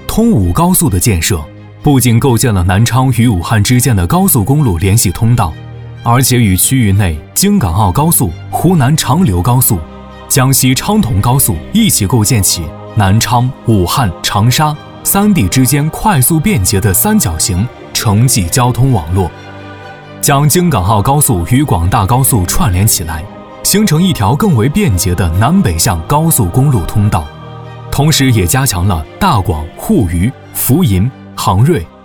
通武高速的建设不仅构建了南昌与武汉之间的高速公路联系通道，而且与区域内京港澳高速、湖南长流高速、江西昌同高速一起构建起南昌、武汉、长沙三地之间快速便捷的三角形城际交通网络，将京港澳高速与广大高速串联起来，形成一条更为便捷的南北向高速公路通道。同时也加强了大广、沪渝、福银、杭瑞、